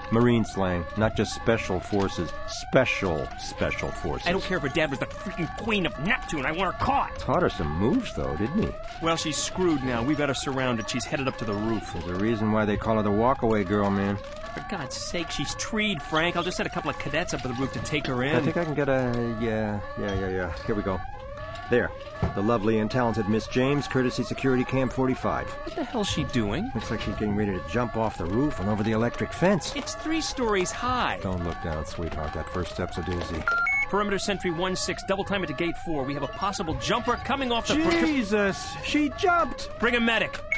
Marine slang, not just special forces. Special forces. I don't care if her dad was the freaking queen of Neptune. I want her caught. Taught her some moves, though, didn't he? Well, she's screwed now. We've got her surrounded. She's headed up to the roof. There's a reason why they call her the walkaway girl, man. For God's sake, she's treed, Frank. I'll just send a couple of cadets up to the roof to take her in. I think I can get a... Yeah. Here we go. There. The lovely and talented Miss James, courtesy Security Cam 45. What the hell's she doing? Looks like she's getting ready to jump off the roof and over the electric fence. It's 3 stories high. Don't look down, sweetheart. That first step's a doozy. Perimeter Sentry 1-6, double time it to gate 4. We have a possible jumper coming off the... Jesus! She jumped! Bring a medic.